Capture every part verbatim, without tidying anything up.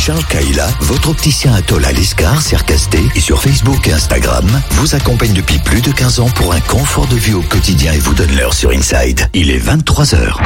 Charles Kaila, votre opticien Atoll à l'Escar, Cercasté et sur Facebook et Instagram, vous accompagne depuis plus de quinze ans pour un confort de vue au quotidien et vous donne l'heure sur Inside. Il est vingt-trois heures.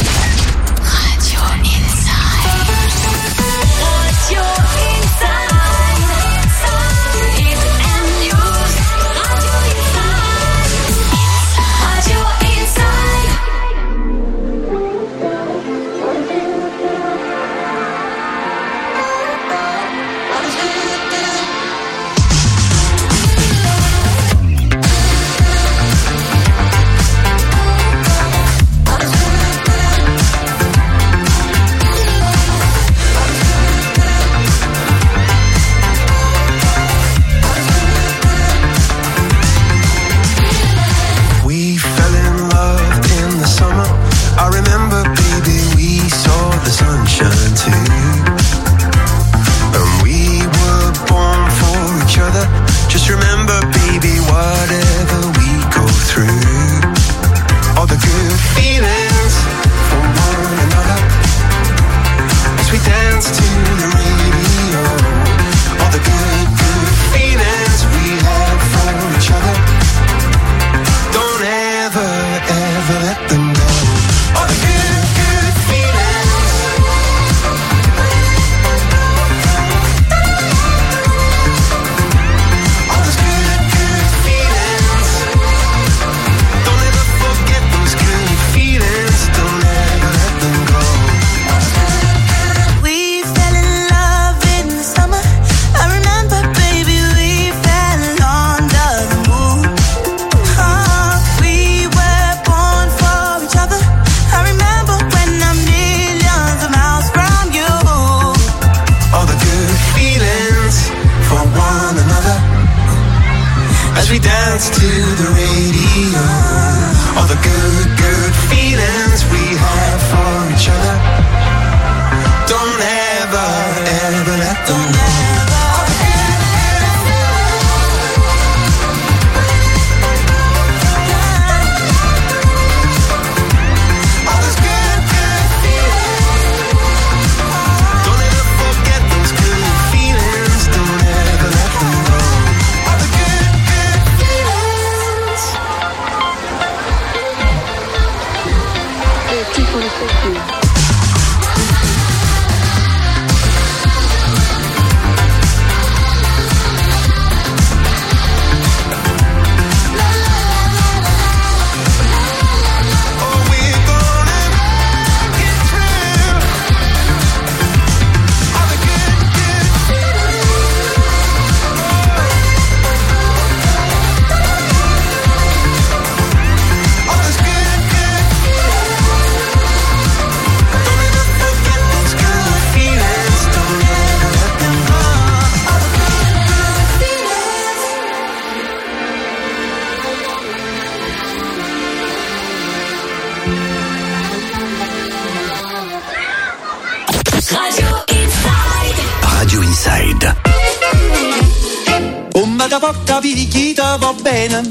Va bene,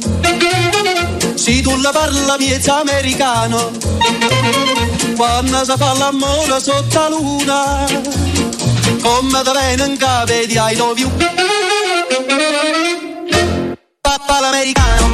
se tu la parla miezza americano, quando si fa l'amore sotto la luna, come te viene in capo di I love you, papà l'americano.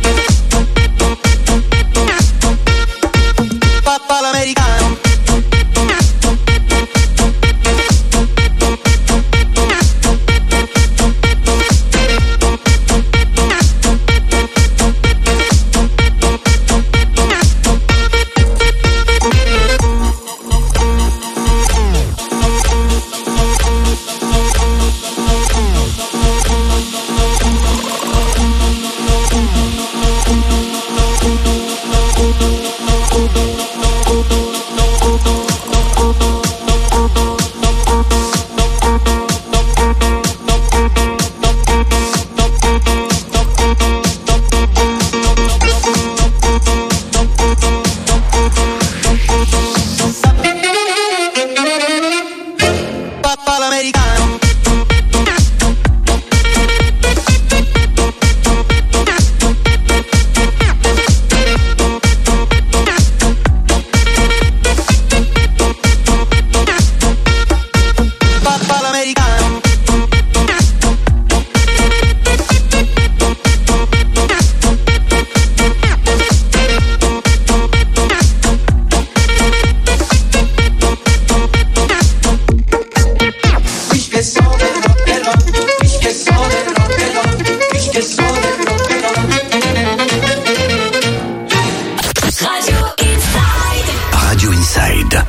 Papà l'americano. Radio Inside.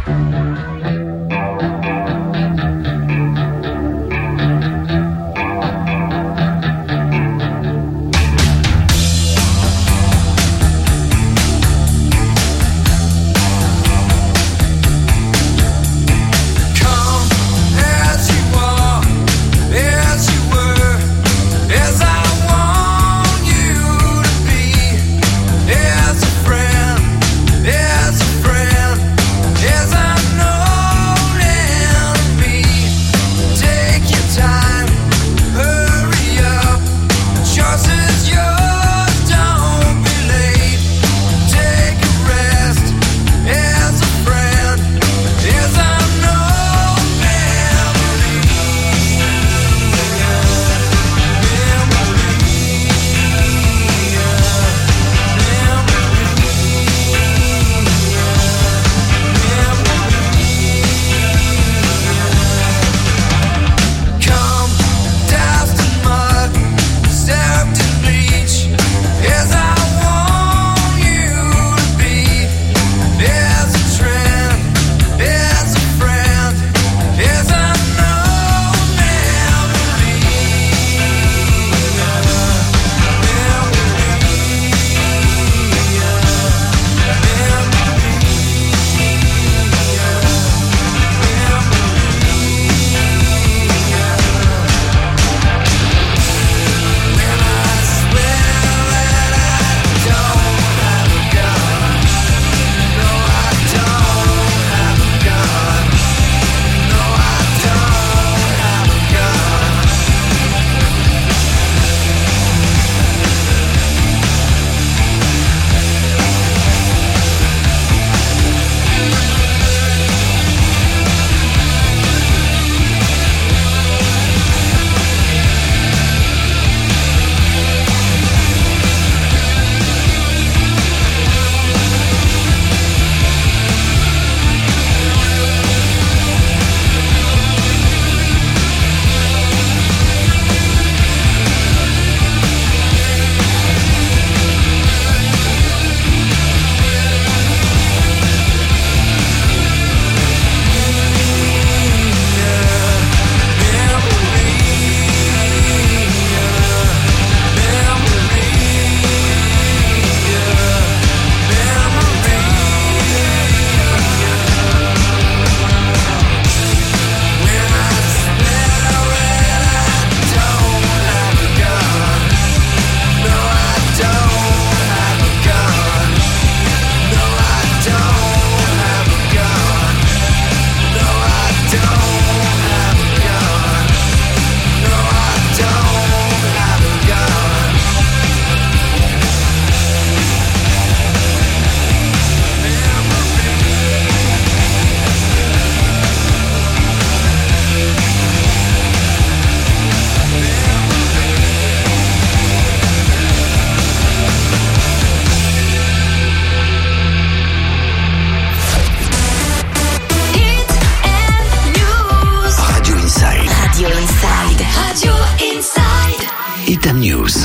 Itam News.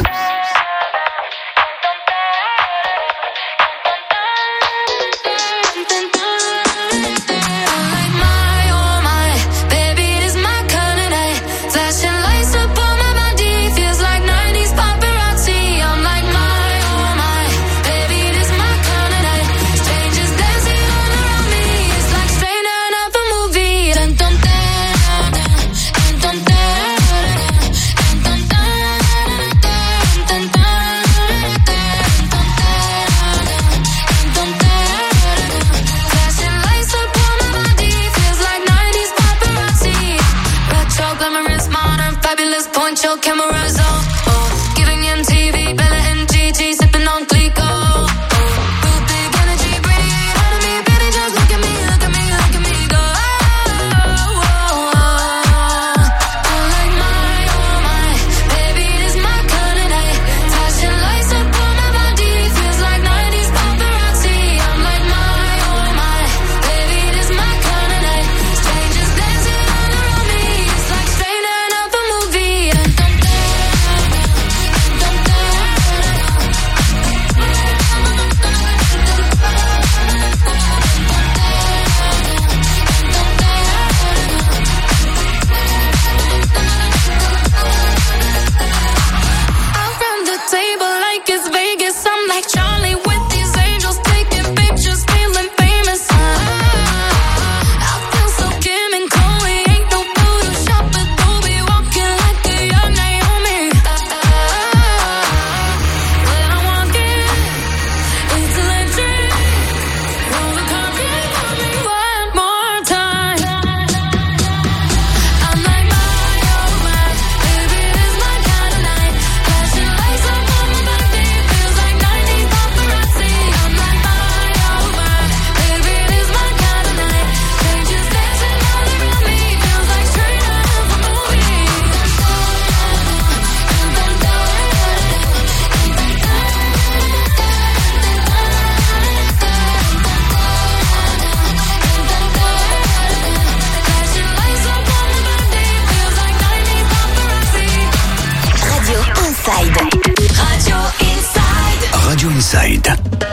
Inside.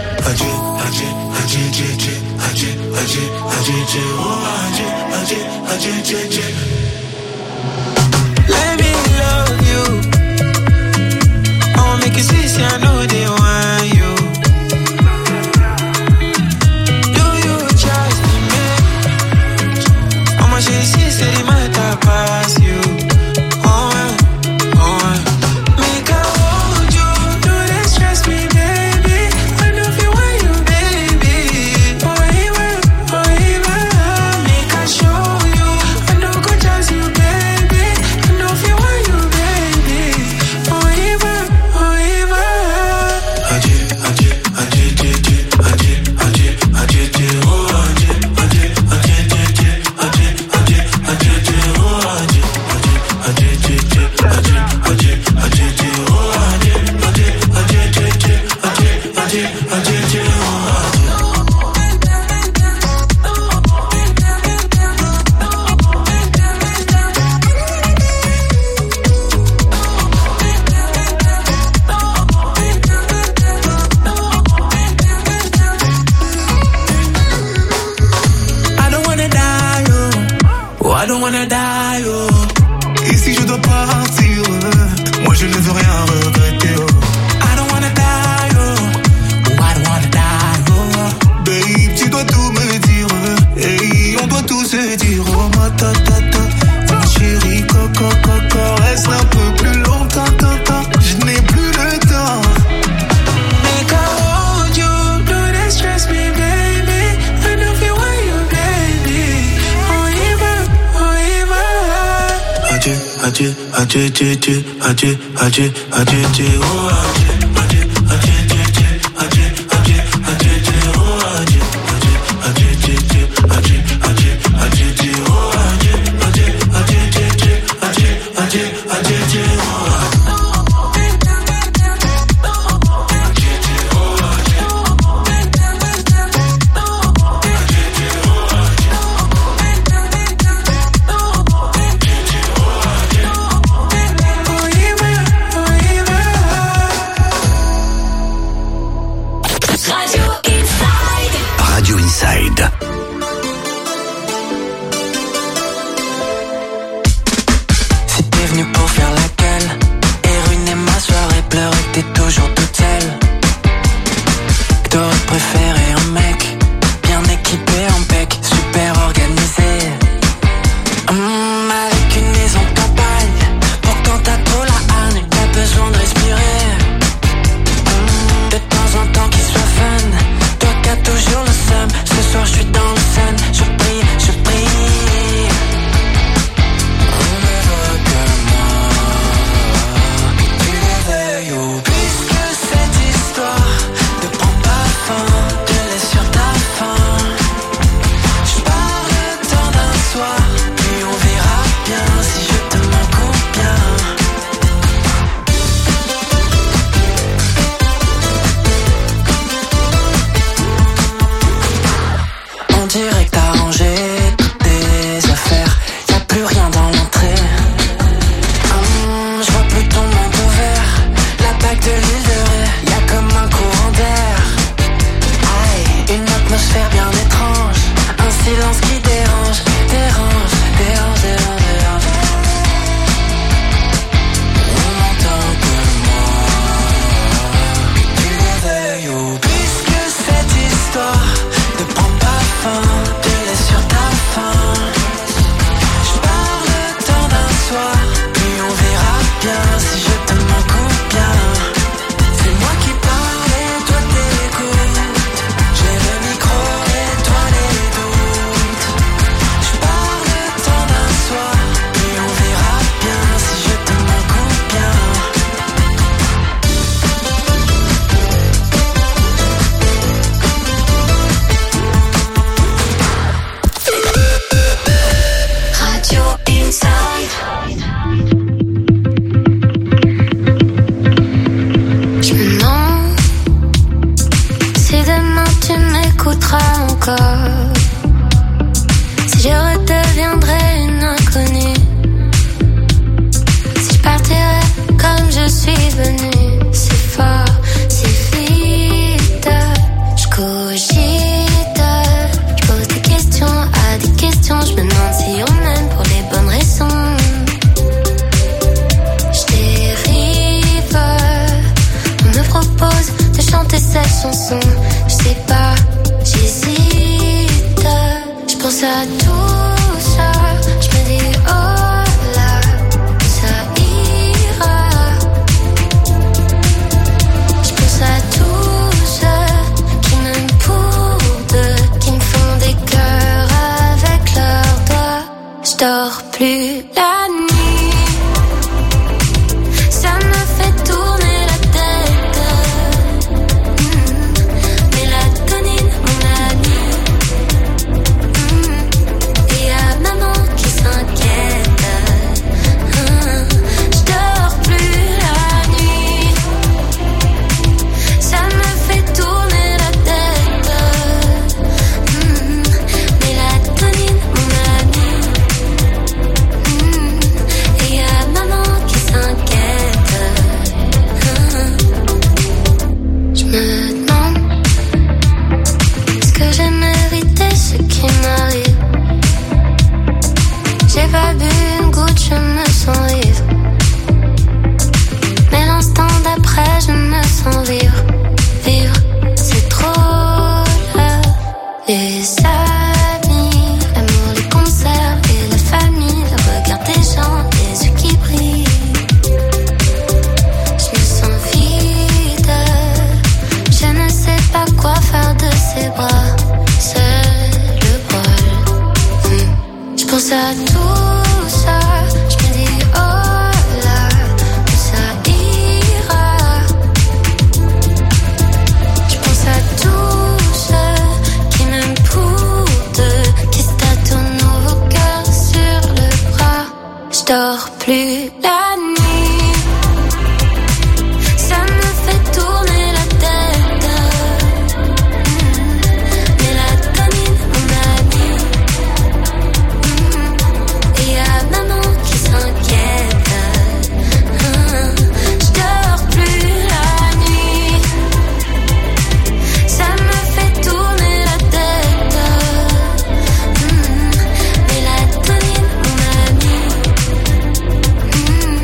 Let me love you. I'ma make it easy, I know they want you. Do you trust me? I'ma show you see, say they might have passed you. Oh, oh, make I hold you. Do they stress me, baby? I know if you want you, baby. Forever, forever. Make I show you. I know go trust you, baby. I know if you want you, baby. Forever, forever. Aje, aje, aje, aje, aje, aje, aje, aje, oh, aje, aje, aje, aje, aje, aje, aje, aje, oh, aje, aje, aje, aje, aje, aje, aje, oh, aje, aje, aje, aje, aje, aje, aje, aje, oh. I don't wanna die, oh. Oh, I don't wanna die, oh. Et si je dois partir, euh, moi je ne veux rien regretter. Oh. I don't wanna die, oh. Oh, I don't wanna die, oh. Babe, tu dois tout me dire. euh, Et on doit tout se dire. Oh ma ta ta ta, ma chérie, coco coco, reste un peu plus longtemps, tant, tant. Je n'ai plus le temps. Make I hold you, do they stress me, baby? I know if you want you, baby. Forever, forever. Aje, aje, aje, aje, aje, aje, aje, aje, oh aje, aje, aje, aje, aje, aje, aje, aje, oh aje, aje, aje, aje, aje, aje, aje, oh aje, aje, aje, aje, aje, aje, aje, aje, oh. Radio Inside. Si t'es venu pour faire la gueule et ruiner ma soirée, pleurer que t'es toujours toute seule, que t'aurais préféré un mec bien équipé en bec, super organisé, Hum, avec une maison de campagne. Pourtant t'as trop la haine, t'as besoin de respirer. Hum, de temps en temps qu'il soit fun. Toi qui as toujours le seum, ce soir je suis dans le sun. Je prie, je prie. On ne veut que moi. Tu le veuilles ou puisque cette histoire ne prend pas fin, te laisse sur ta faim. Je pars le temps d'un soir, puis on verra bien si je te manque ou bien. On dirait que t'as rangé toutes tes affaires, y'a plus rien dans l'entrée. Hum, je vois plus ton manteau vert, la bague de l'île de Ré, y'a comme un courant d'air. Aïe, une atmosphère bien étrange, un silence qui dérange, dérange, dérange, dérange, dérange. On n'entend que moi. Tu le veuilles ou puisque cette histoire ne prend pas fin, te laisse sur ta faim. Je pars le temps d'un soir, puis on verra bien si je te manque ou bien. C'est moi qui parle et toi t'écoutes. J'ai le micro et toi les doutes. Je pars le temps d'un soir, puis on verra bien si je te manque ou bien. pense à tout ça, je me dis oh là, ça ira. Je pense à tous ceux qui m'aiment pour deux, qui me font des cœurs avec leurs doigts. Je dors plus la nuit, ça me fait tourner la tête. Mmh. Mélatonine, mon ami. Mmh. Et y'a maman qui s'inquiète. Mmh. Je dors plus la nuit, ça me fait tourner la tête. Mmh. Mélatonine, mon ami. Mmh. Et y'a maman qui s'inquiète. Mmh. Je me demande, est-ce que j'ai mérité ce qui m'arrive? J'ai pas bu une goutte, je me sens ivre. Mais l'instant d'après, je me sens vivre. Vivre, c'est trop là. Les amis, l'amour, les concerts et la famille, le regard des gens, les yeux qui brillent. Je me sens vide, je ne sais pas quoi faire de ces bras. C'est le poil. Hmm. Je pense à tout ça, je me dis oh là, ça ira. Je pense à tous ceux qui m'aiment pour deux, qui se tâtonnent nos cœurs sur le bras. Je dors plus la nuit, ça me fait tourner la tête. Mmh. Mélatonine, mon ami. Mmh. Et y'a maman qui s'inquiète. Mmh. Je dors plus la nuit, ça me fait tourner la tête. Mmh. Mélatonine, mon ami. Mmh.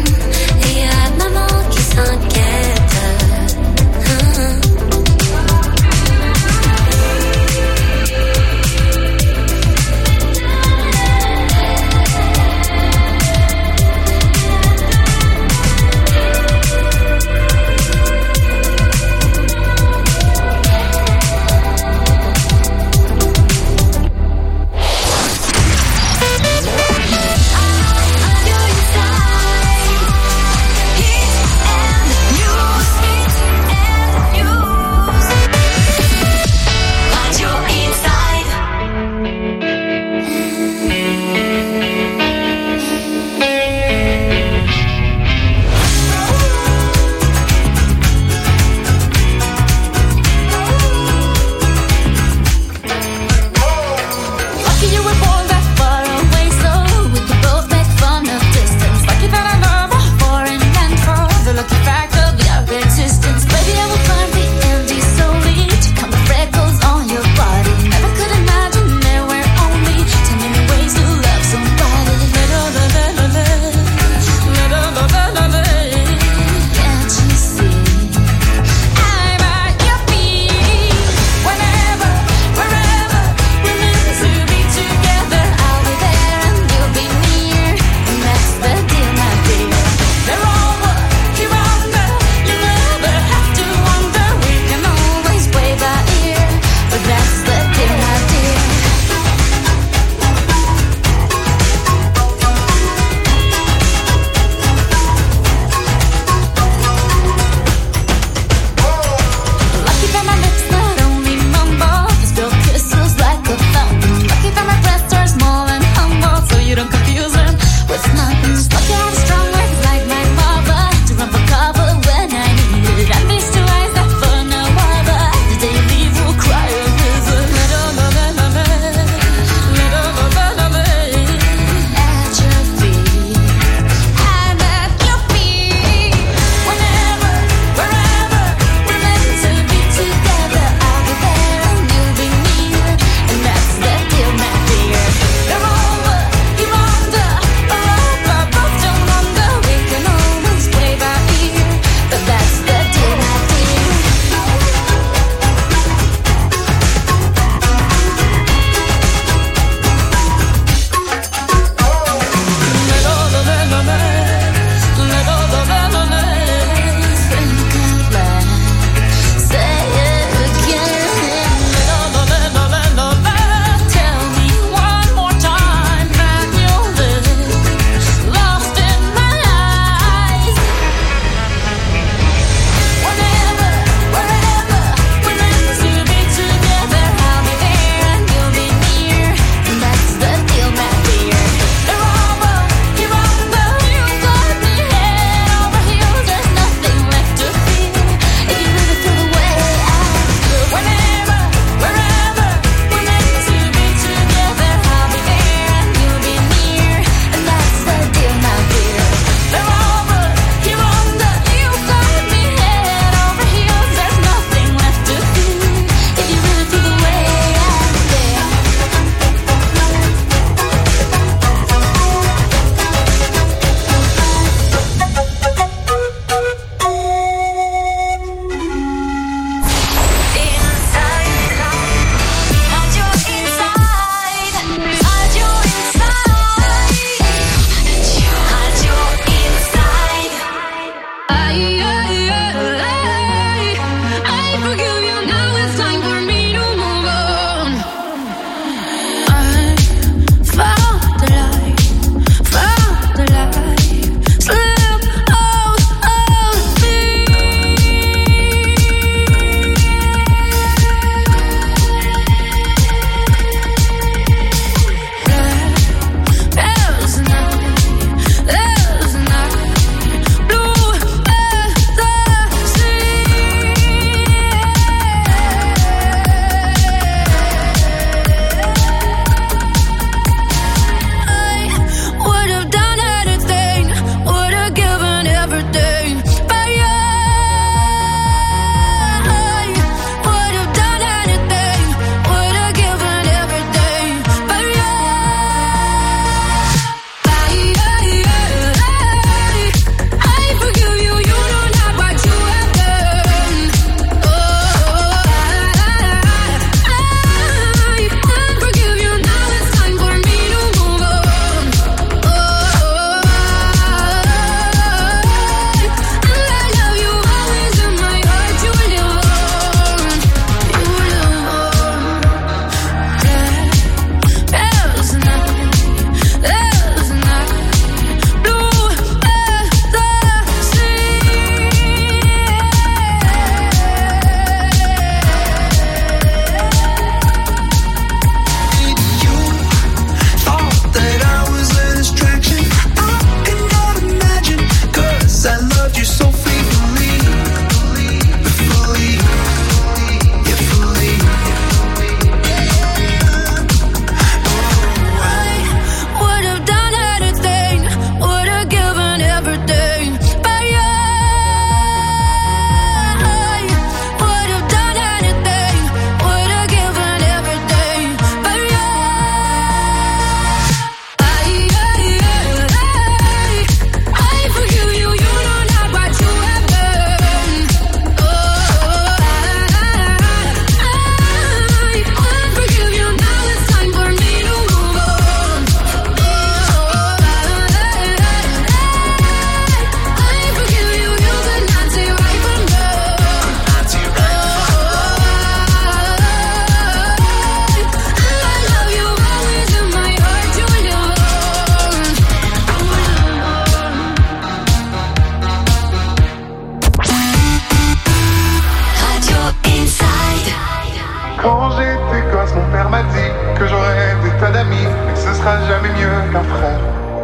tas d'amis, mais que ce sera jamais mieux qu'un frère.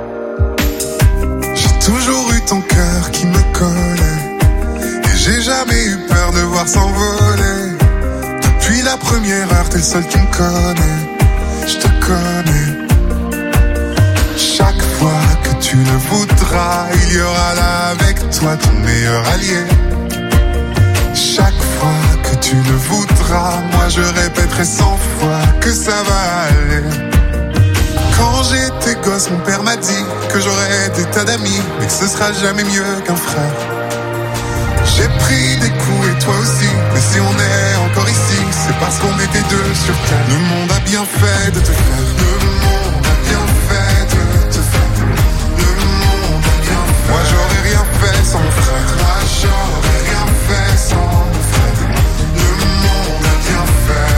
J'ai toujours eu ton cœur qui me collait, et j'ai jamais eu peur de voir s'envoler. Depuis la première heure, t'es le seul qui me connaît, je te connais. Chaque fois que tu le voudras, il y aura là avec toi ton meilleur allié. Chaque fois que tu le voudras, moi je répéterai cent fois que ça va aller. Quand j'étais gosse, mon père m'a dit que j'aurais des tas d'amis, mais que ce sera jamais mieux qu'un frère. J'ai pris des coups et toi aussi, mais si on est encore ici, c'est parce qu'on était deux sur terre. Le monde a bien fait de te faire, le monde a bien fait de te faire, le monde a bien fait. Moi j'aurais rien fait sans mon frère, moi j'aurais rien fait sans mon frère. Le monde a bien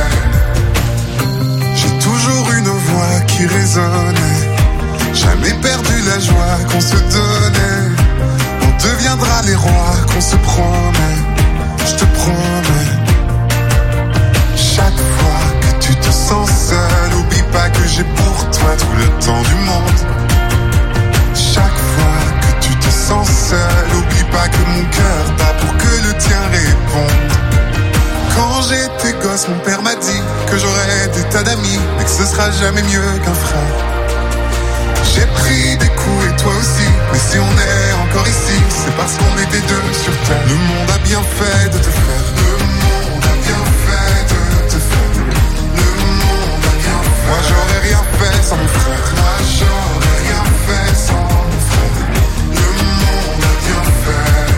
fait. J'ai toujours une voix qui résonnait, jamais perdu la joie qu'on se donnait. On deviendra les rois qu'on se promet, je te promets. Chaque fois que tu te sens seul, oublie pas que j'ai pour toi tout le temps du monde. Chaque fois que tu te sens seul, oublie pas que mon cœur bat pour que le tien réponde. Quand j'étais gosse, mon père m'a dit que j'aurais des tas d'amis, mais que ce sera jamais mieux qu'un frère. J'ai pris des coups et toi aussi, mais si on est encore ici, c'est parce qu'on était deux sur terre. Le monde a bien fait de te faire, le monde a bien fait de te faire, le monde a bien fait. Moi j'aurais rien fait sans mon frère, moi j'aurais rien fait sans mon frère. Le monde a bien fait.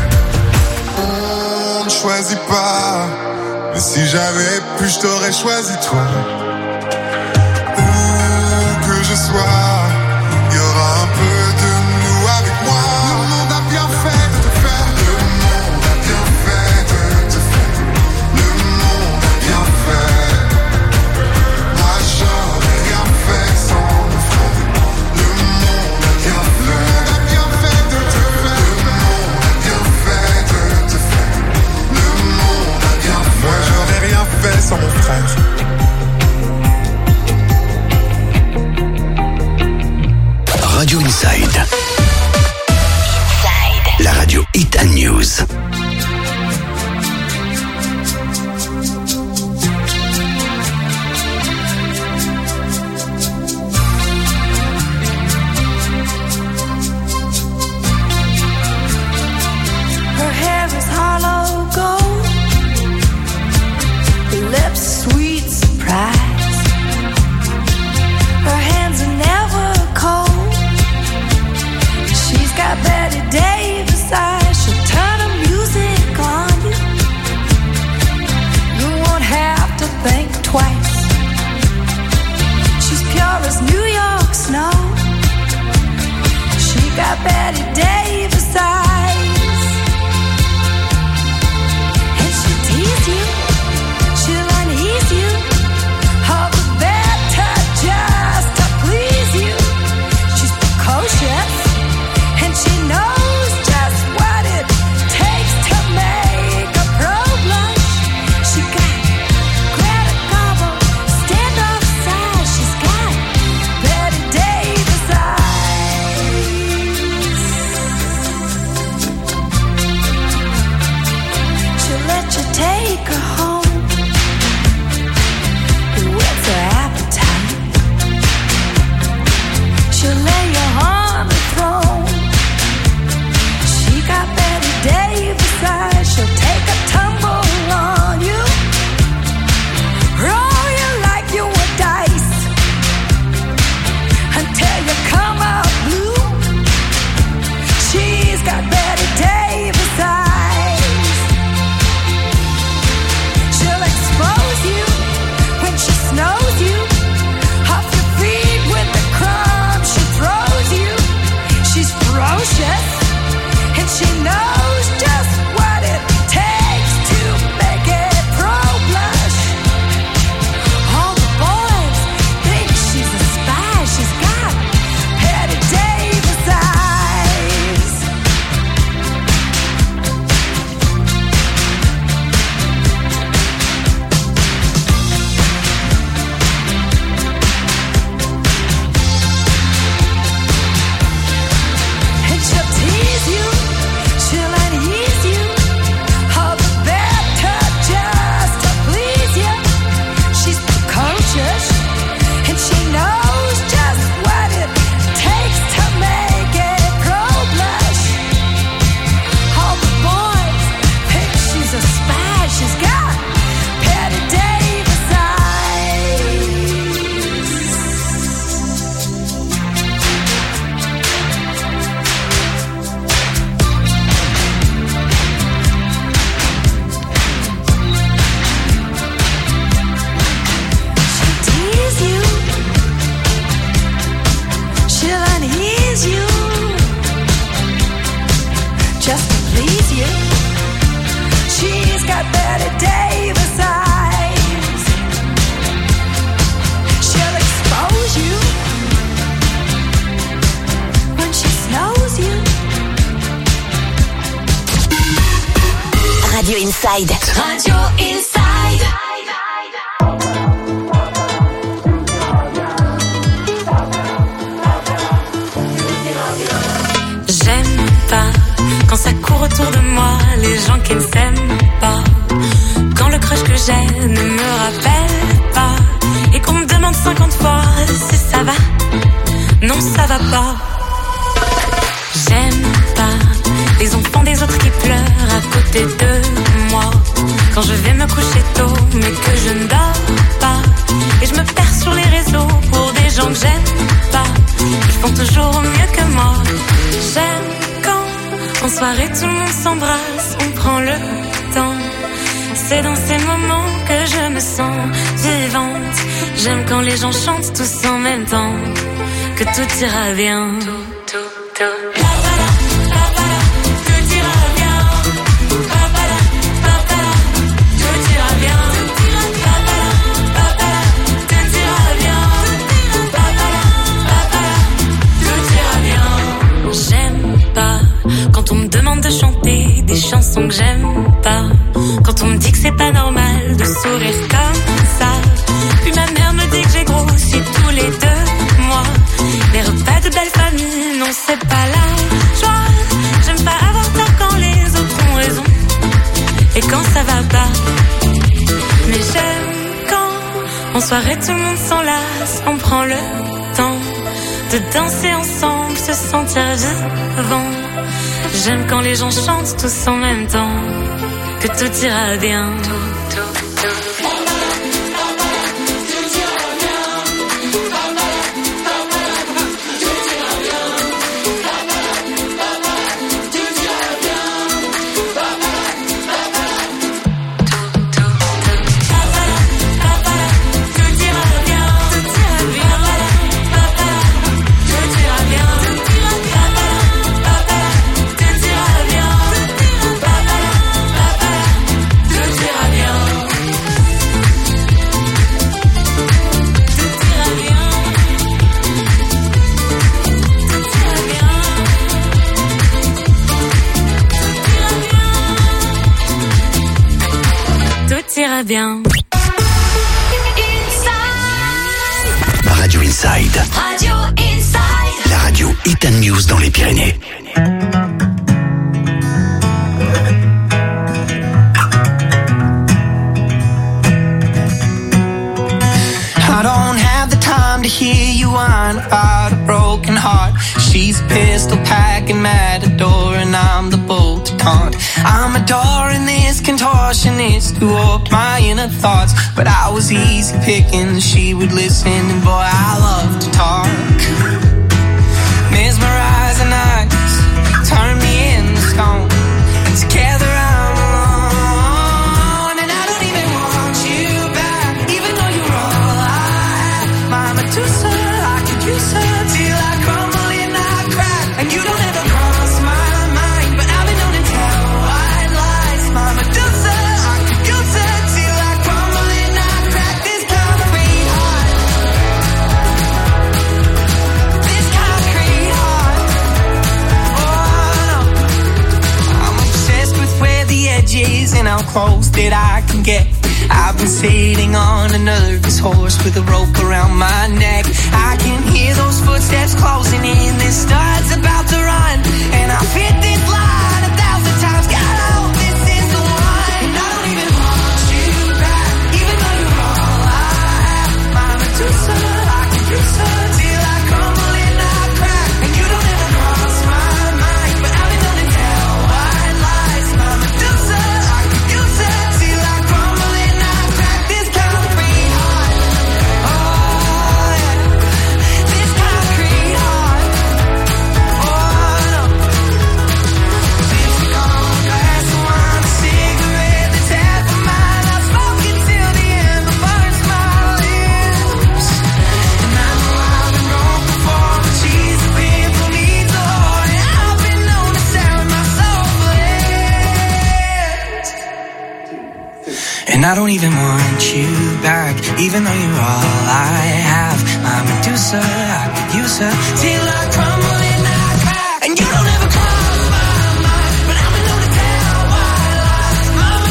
On ne choisit pas, mais si j'avais pu, je t'aurais choisi toi. Où que je sois, il y aura un peu de nous avec moi. Le monde a bien fait de te faire, le monde a bien fait de te faire, le monde a bien fait. Moi j'aurais rien fait sans mon frère. Le monde a bien fait, le monde a bien fait de te faire, le monde a bien fait de te faire, le monde a bien fait. Moi j'aurais rien fait sans mon frère. Radio Inside. Inside. La radio Hit and News. Her hair is hollow gold, her lips sweet surprise. Her hands are never cold. She's got Betty Davis eyes. She'll turn the music on you. You won't have to think twice. She's pure as New York snow. She got Betty Davis eyes. And she'll tease you, she'll unease you, all the better just to please you. She's precocious, and she knows just what it takes to make a pro blush. She got Greta Garbo, standoff size. She's got Betty Davis eyes. She'll let you take her home. It whets her appetite. She'll lay you on the throne. She got Betty Davis eyes. She'll take a tumble on you, roll you like you were dice, until you come out blue. She's got Betty Davis eyes. She'll expose you when she snows you, off your feet with the crumbs she throws you. Radio Inside. Radio Inside. J'aime pas quand ça court autour de moi, les gens qui ne s'aiment pas. Quand le crush que j'ai ne me rappelle pas. Et qu'on me demande cinquante fois si ça va. Non, ça va pas. J'aime pas les enfants des autres qui pleurent à côté de moi. Quand je vais me coucher tôt, mais que je ne dors pas. Et je me perds sur les réseaux pour des gens que j'aime pas. Ils font toujours mieux que moi. J'aime quand, en soirée, tout le monde s'embrasse, on prend le temps. C'est dans ces moments que je me sens vivante. J'aime quand les gens chantent tous en même temps. Que tout ira bien. Tout, tout, tout. Quand on me demande de chanter des chansons que j'aime pas. Quand on me dit que c'est pas normal de sourire comme ça. Puis ma mère me dit que j'ai grossi tous les deux mois. Les repas de belle famille, non c'est pas la joie. J'aime pas avoir tort quand les autres ont raison. Et quand ça va pas. Mais j'aime quand en soirée tout le monde s'enlace. On prend le temps de danser ensemble, se sentir vivant. J'aime quand les gens chantent tous en même temps. Que tout ira bien. Tout, tout, tout. Bien. Radio Inside. Radio Inside. La radio Hit and News dans les Pyrénées. I don't have the time to hear you whine about a broken heart. She's a pistol packing matador and I'm the bull to taunt. I'm adoring this contortionist who warped my inner thoughts. But I was easy picking, she would listen and boy I love to talk. Mesmerizing eyes, turn me into stone. And together I'm alone. And I don't even want you back, even though you're all I have. My Medusa, I could use her till I crumble and I crack. And you don't ever cross my mind, but I've been known to tell white lies. My Medusa, I could use her till I crumble and I crack. This concrete heart, this concrete heart. Oh no, I'm obsessed with where the edge is and how close that I can get. I've been sitting on a nervous horse with a rope around my neck. I can hear those footsteps closing in. This star's about to run, and I've hit this line a thousand times. God, I hope this is the one. And I don't even want you back, even though you're all I have. My Medusa, I can use her till I crumble and I crack. And you don't ever cross my mind, but I've been known to tell white lies. My Medusa, I can use her till I crumble and I crack. This concrete heart, oh yeah, this concrete heart, oh no. Lipstick on a glass of wine, a cigarette that's half of mine. I smoke it till the end, it burns my lips. And I know I've been wrong before, but she's a pimple needs a whore. And I've been known to sell my soul for less. And I don't even want you back, even though you're all I have. My Medusa, I could use her till I crumble and I crack. And you don't ever cross my mind, but I've been known to tell white lies. My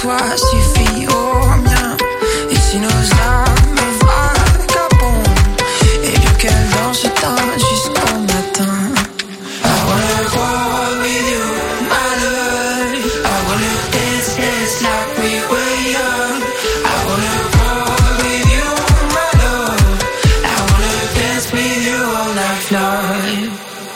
toi suffit au mien. Et si nos âmes vagabondent, et bien qu'elle danse tant jusqu'au matin. I wanna go with you, my love. I wanna dance, dance like we were young. I wanna go with you, my love. I wanna dance with you all night long.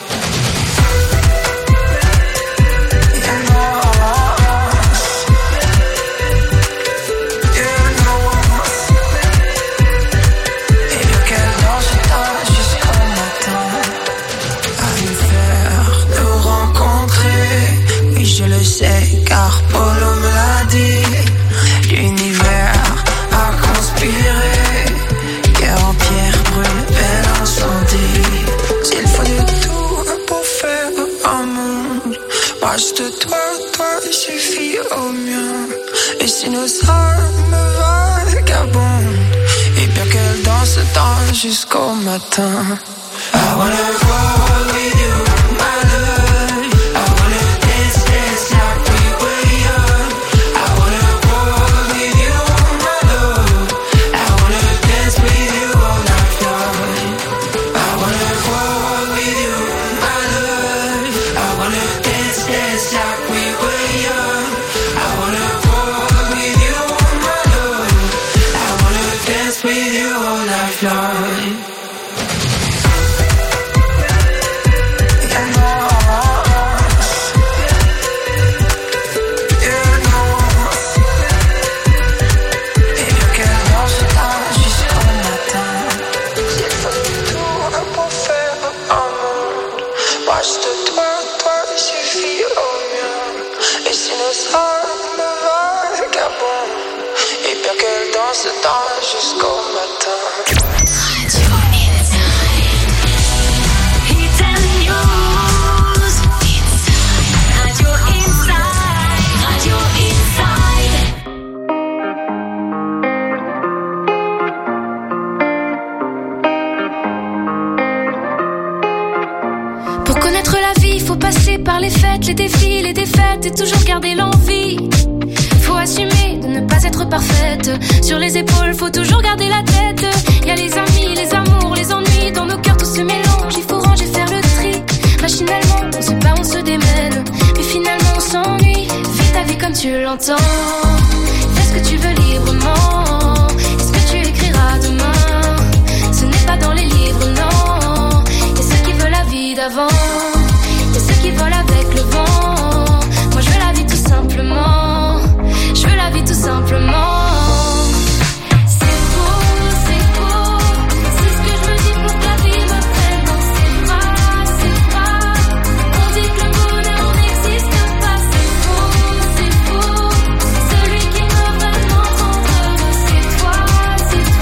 Car Polo me l'a dit, l'univers a conspiré. Cœur en pierre brûle, bel incendie. S'il faut de tout pour faire un monde, moi je te dois, toi il suffit au mien. Et si nos âmes vagabondent, et bien qu'elles dansent tant jusqu'au matin. I wanna go with you, my love. I wanna dance, dance like we were young. I wanna go with you, my love. I wanna dance with you all night long. I wanna go with you, my love. I wanna dance, dance like we were young. I wanna go with you, my love. I wanna dance with you all night long. Jusqu'au matin. Radio Inside. Radio Inside. Pour connaître la vie, faut passer par les fêtes, les défis, les défaites et toujours garder l'envie. Faut assumer de ne pas être parfaite. Sur les épaules, faut toujours garder la tête. Y'a les amis, les amours, les ennuis. Dans nos cœurs, tout se mélange. Il faut ranger, faire le tri. Machinalement, on se bat, on se démène. Mais finalement, on s'ennuie. Vis ta vie comme tu l'entends. Fais ce que tu veux librement. Et ce que tu écriras demain, ce n'est pas dans les livres, non. Y'a ceux qui veulent la vie d'avant. Y'a ceux qui volent avec le vent. Moi, je veux la vie tout simplement. Je veux la vie tout simplement. C'est beau, c'est beau. C'est ce que je me dis pour que la vie me prenne dans ses bras, ses bras. On dit que le bonheur n'existe pas. C'est faux, c'est faux. Celui qui me vraiment rend heureux, c'est toi, c'est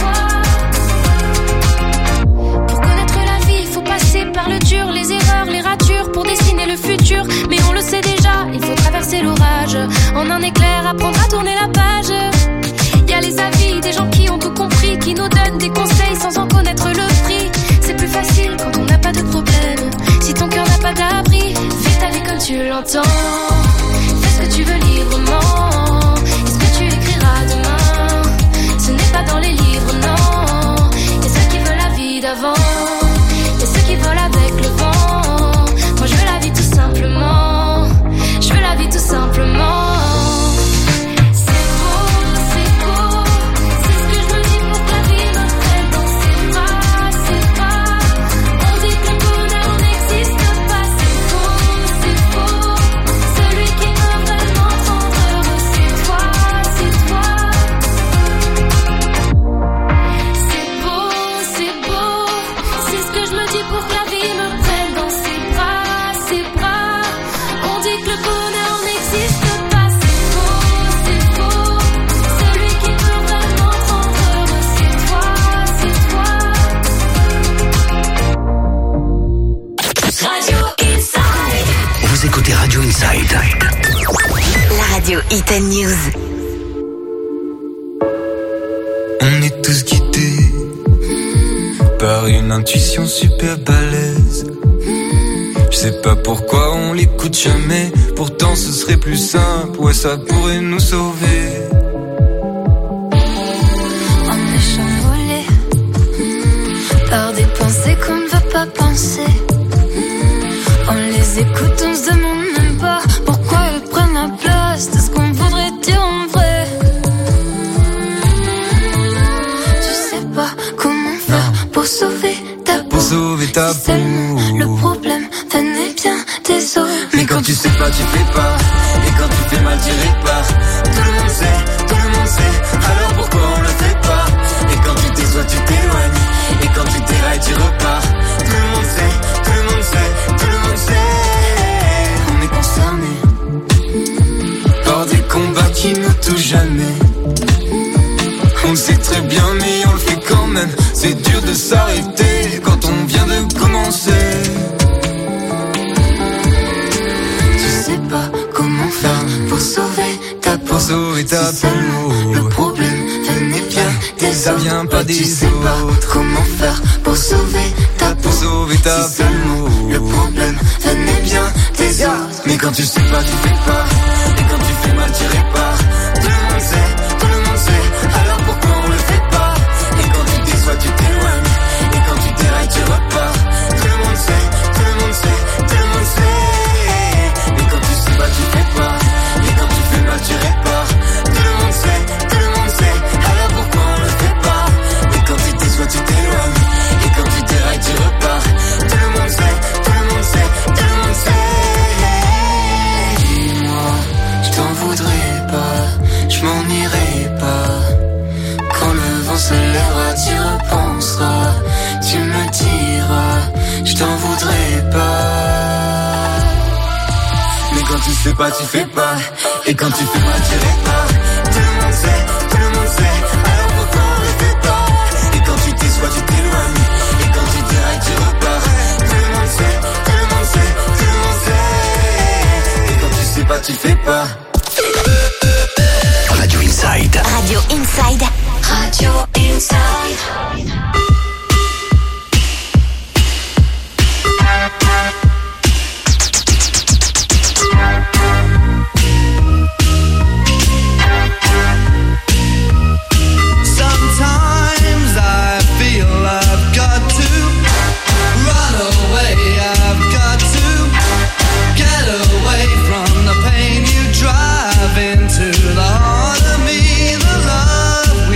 toi. Pour connaître la vie, il faut passer par le dur, les erreurs, les ratures pour dessiner le futur. Mais on le sait déjà, il faut traverser l'orage. En un éclair, apprendre à tourner la page. Y'a les avis des gens qui ont tout compris, qui nous donnent des conseils sans en connaître le prix. C'est plus facile quand on n'a pas de problème. Si ton cœur n'a pas d'abri, vis ta vie comme tu l'entends. Fais ce que tu veux librement. Et ce que tu écriras demain, ce n'est pas dans les livres, non. Y'a ceux qui veulent la vie d'avant. Y'a ceux qui volent avec le vent. Moi je veux la vie tout simplement. Je veux la vie tout simplement. Radio Inside. La radio Hit News. On est tous guidés par une intuition super balèze. Je sais pas pourquoi on l'écoute jamais. Pourtant ce serait plus simple, ouais ça pourrait nous sauver. ta Si seulement le problème venait bien des autres. Mais quand tu sais pas, tu fais pas. Et quand tu fais mal, tu répares. Tout le monde sait, tout le monde sait. Alors pourquoi on le fait pas? Et quand tu déçois, tu t'éloignes. Et quand tu dérailles, tu repars. Tout le monde sait, tout le monde sait, tout le monde sait. On est concerné par des combats qui nous touchent jamais. On le sait très bien, mais on le fait quand même. C'est dur de s'arrêter quand on vient de commencer. Tu sais pas comment faire pour sauver ta peau. Pour sauver ta si seulement peau. le problème venait bien des Ça autres. vient pas des Tu sais autres. pas comment faire pour sauver ta peau. Pour sauver ta si seulement peau. le problème venait bien des autres. Mais quand tu sais pas, tu fais pas. Et quand tu fais mal, tu répares. Tout le monde sait, tout le monde sait. Alors pourquoi on le fait pas? Et quand tu déçois, tu t'éloignes. Et quand tu dérailles, tu repars. Tout le monde sait, tout le monde sait, tout le monde sait. Mais quand tu sais pas, tu fais pas. Et quand tu fais mal, tu répares. Tout le monde sait, tout le monde sait. Alors pourquoi on le fait pas? Et quand tu déçois, tu t'éloignes. Et quand tu dérailles, tu repars. Tout le monde sait, tout le monde sait, tout le monde sait. Dis-moi, je t'en voudrais pas, je m'en irai pas. Quand le vent se lèvera, tu repenseras. Tu me diras, je t'en voudrais pas. Mais quand tu sais pas, tu fais pas. Et quand tu fais mal, tu répares. Tout le monde sait, tout le monde sait. Alors pourquoi on le fait pas? Et quand tu déçois, tu t'éloignes. Et quand tu dérailles, tu repars. Tout le monde sait, tout le monde sait, tout le monde sait. Et quand tu sais pas, tu fais pas. Radio Inside. Radio Inside. Radio Inside. Sometimes I feel I've got to run away. I've got to get away from the pain you drive into the heart of me. The love we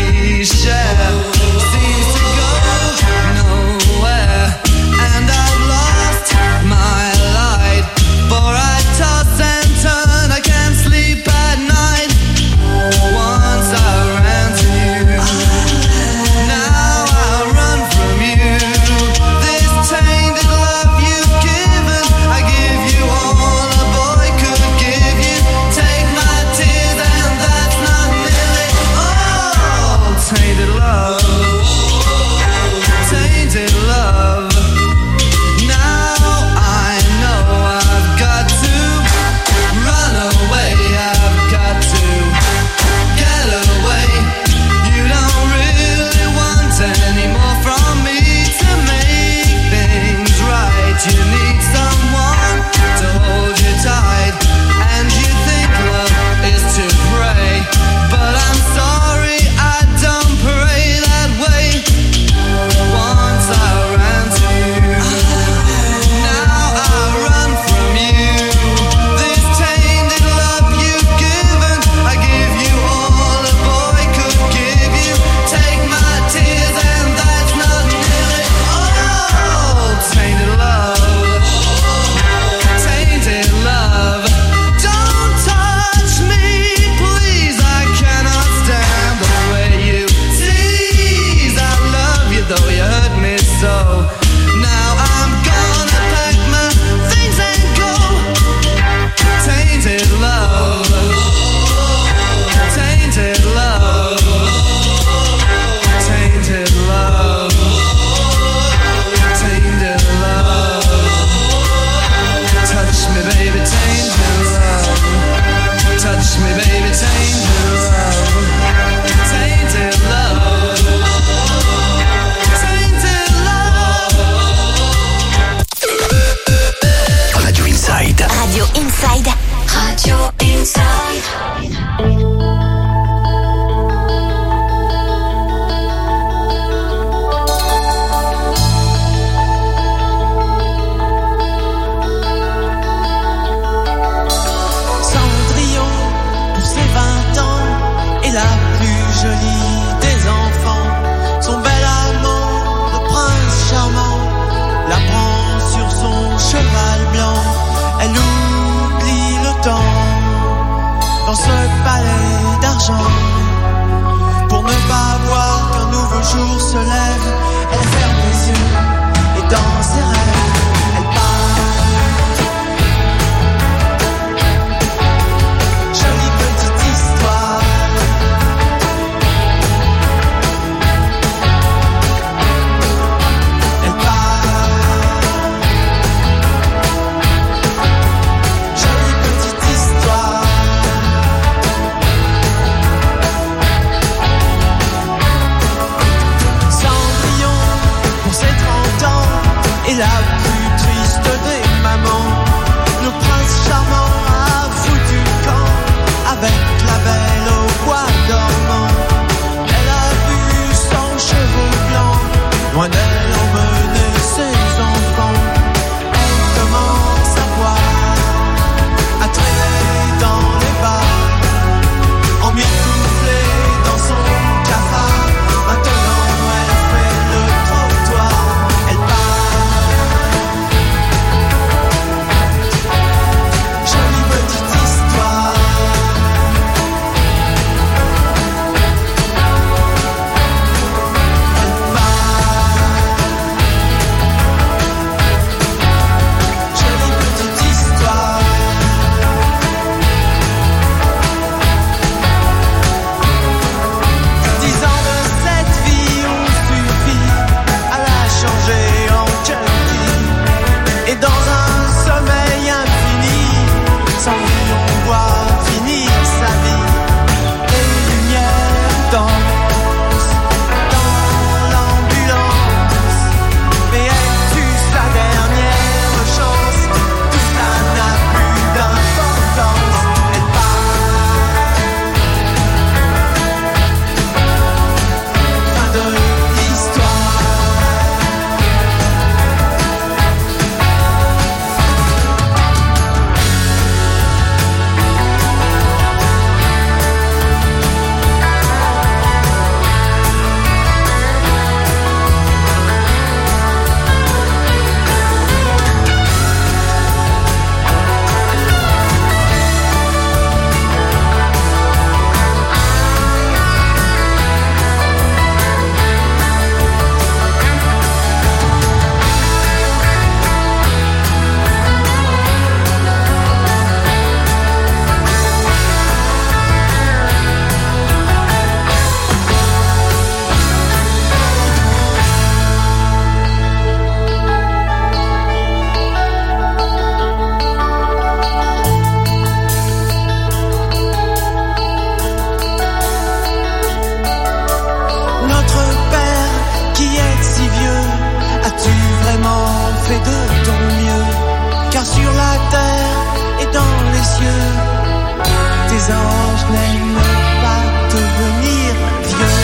les anges n'aiment pas devenir vieux.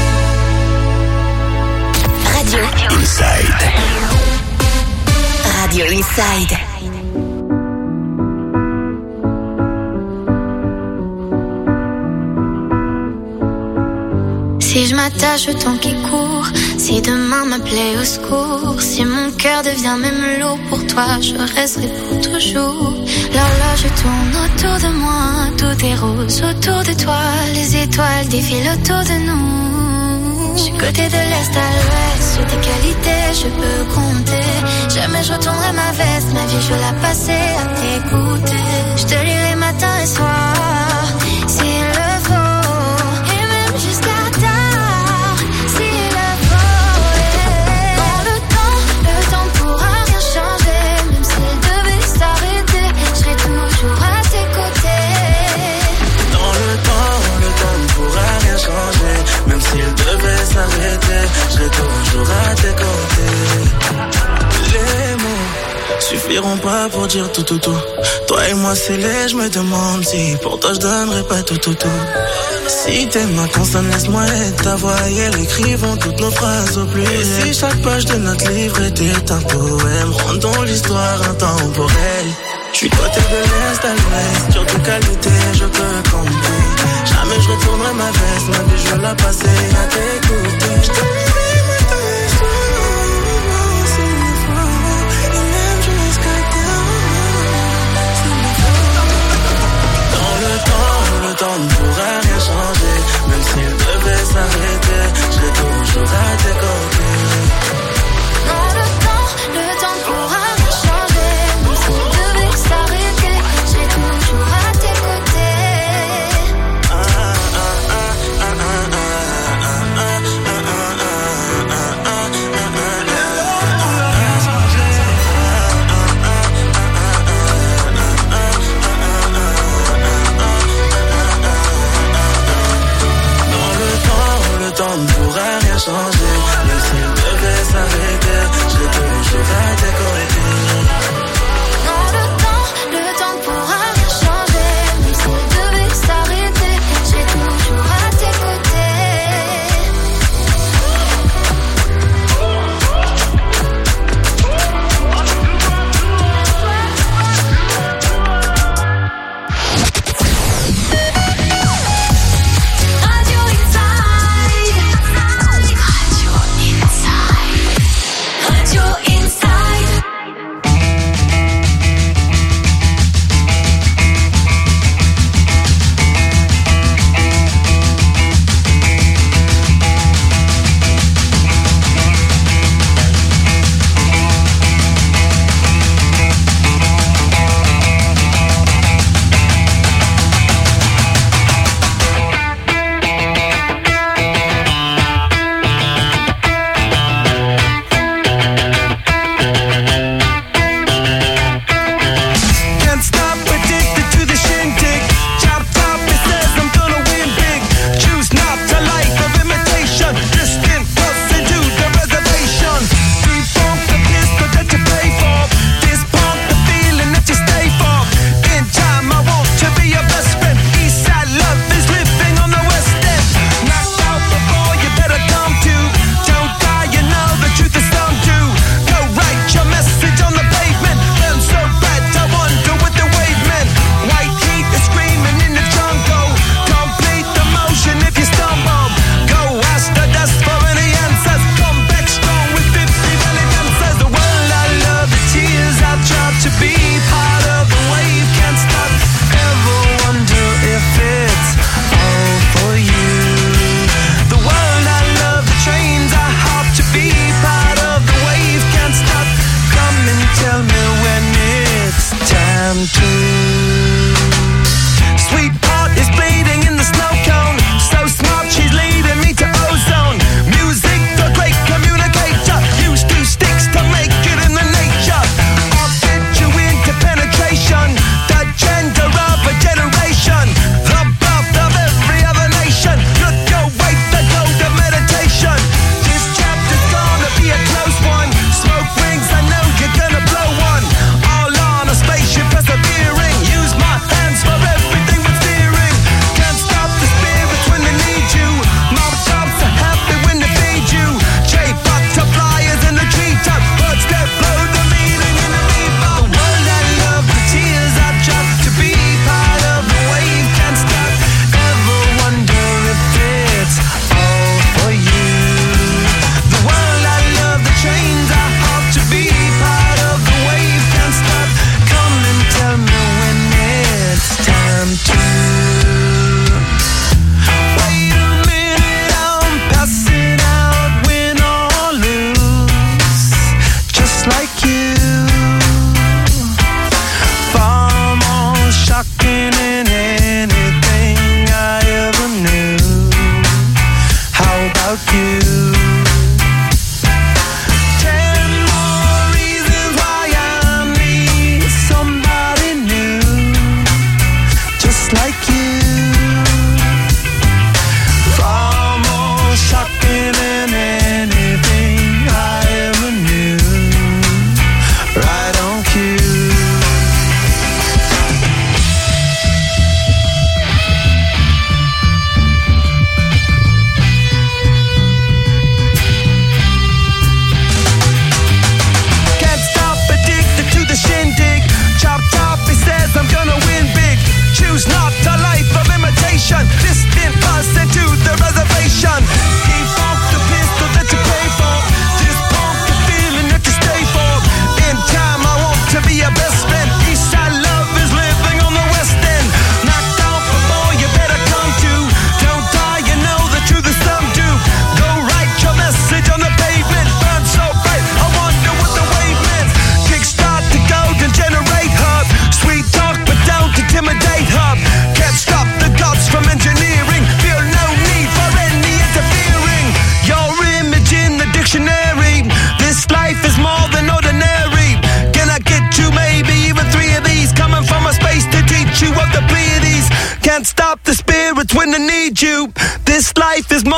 Radio Inside. Radio Inside. Si je m'attache au temps qui court, si demain m'appelait au secours, si mon cœur devient même lourd pour toi, je resterai pour toujours. L'horloge tourne autour de moi, tout est rose autour de toi, les étoiles défilent autour de nous. Je suis côté de l'est à l'ouest, sur tes qualités je peux compter. Jamais je retournerai ma veste, ma vie je la passer à t'écouter. Je te lirai matin et soir, s'il le faut, et même jusqu'à tard, s'il le faut. Yeah. Dans le temps, le temps pourra rien changer, même s'il devait s'arrêter, je serai toujours à tes côtés. Dans le temps, le temps ne pourra rien changer, même s'il devait s'arrêter, je serai toujours à tes côtés. Les mots suffiront pas pour dire tout tout tout. Toi et moi c'est laid, je me demande si pour toi je donnerais pas tout tout tout. Si tes mains consonnent, laisse-moi être ta voix et elles écrivons toutes nos phrases au plus. Et si chaque page de notre livre était un poème, rendons l'histoire intemporelle. Je suis côté de l'est à l'ouest, sur tes qualités je peux compter. Jamais je retournerai ma veste, ma vie je vais la passer à t'écouter. Je te lirai matin et soir, s'il le faut, et même jusqu'à tard, s'il le faut. Dans le temps, le temps ne pourra rien changer, même s'il devait s'arrêter, je serai toujours à tes côtés. Dans le temps, le temps pourra rien changer, même s'il devait s'arrêter, je serai toujours à tes côtés. Le temps ne pourra rien changer, même s'il devait s'arrêter, je serai toujours à tes côtés. Dans le temps, le temps pourra rien changer, même s'il devait s'arrêter, je serai toujours à tes côtés. Radio Inside. Radio Inside. Radio Inside. without you. Ten more reasons why I need somebody new, just like you. Far more shocking than anything I ever knew. Right on cue. I'm gonna win big. Choose not a life of imitation. Distant us into the reservation. Default the pistol that you pay for. Just pump the feeling that you stay for. In time I want to be your best friend. Eastside love is living on the west end. Knocked out before you better come to. Don't die, you know the truth is some do. Go write your message on the pavement. Burn so bright, I wonder what the wave meant. Kickstart the golden generate hub. Sweet talk but don't intimidate her. Can't stop the gods from engineering. Feel no need for any interfering. Your image in the dictionary. This life is more than ordinary. Can I get you maybe even three of these? Coming from a space to teach you of the Pleiades. Can't stop the spirits when they need you. This life is